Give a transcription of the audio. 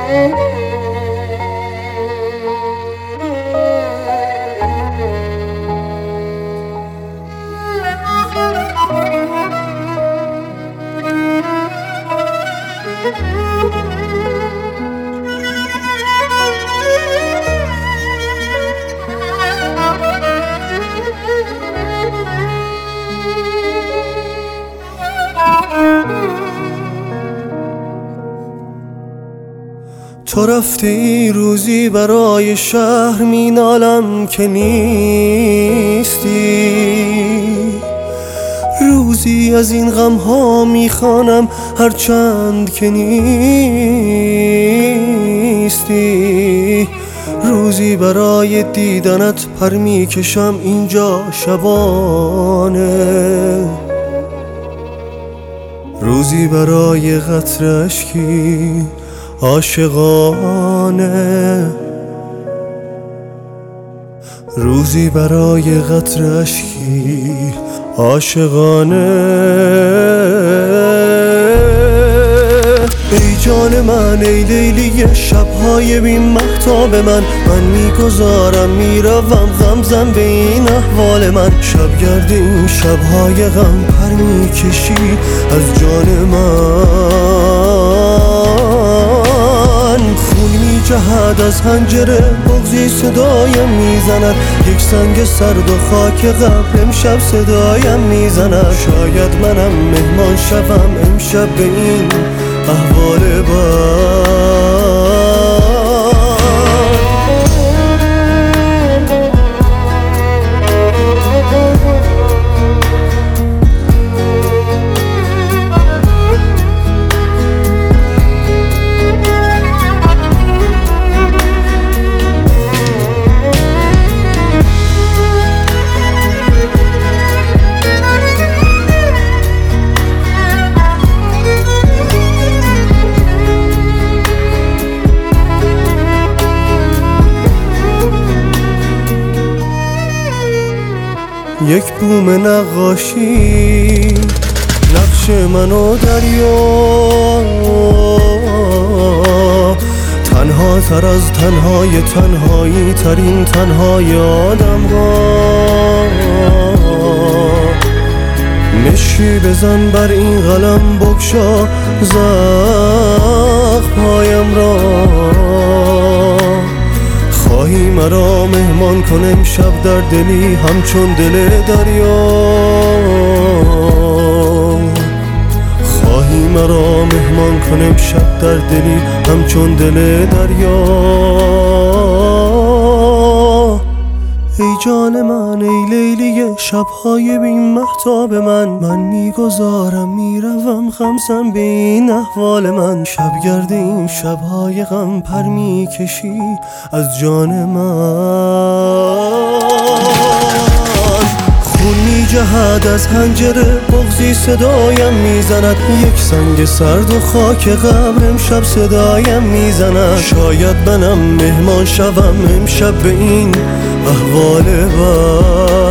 تو رفتی روزی برای شهر مینالم که نیستی، روزی از این غم ها میخوانم هرچند که نیستی، روزی برای دیدنت پر میکشم اینجا شبانه، روزی برای قطره اشکی عاشقانه، روزی برای قطره اشکی عاشقانه. ای جان من ای لیلی شبهای بی مهتاب من میگذارم میروم غمزن به این احوال من، شبگرد این شبهای غم پر میکشی از جان من، خون میجهد از حنجره بغضی صدایم میزند، یک سنگ سرد و خاک قبل امشب صدایم میزند، شاید منم مهمان شوم امشب به این احوال بد. یک بوم نقاشی نقش من و دریا، تنها تر از تنهای تنهایی ترین تنهای آدم ها، مشی بزن بر این قلم بگشا زخمهایم را، خواهی مرا مهمان کن امشب در دلی همچون دل دریا، خواهی مرا مهمان کن امشب در دلی همچون دل دریا. ای جان من ای لیلی شبهای بی مهتاب من میگذارم میروم غمزن به این احوال من، شبگرد این شبهای غم پر میکشی از جان من، خون میجهد از حنجره بغضی صدایم میزند، یک سنگ سرد و خاک قبر امشب صدایم میزند، شاید منم مهمان شوم امشب به این احوال بد.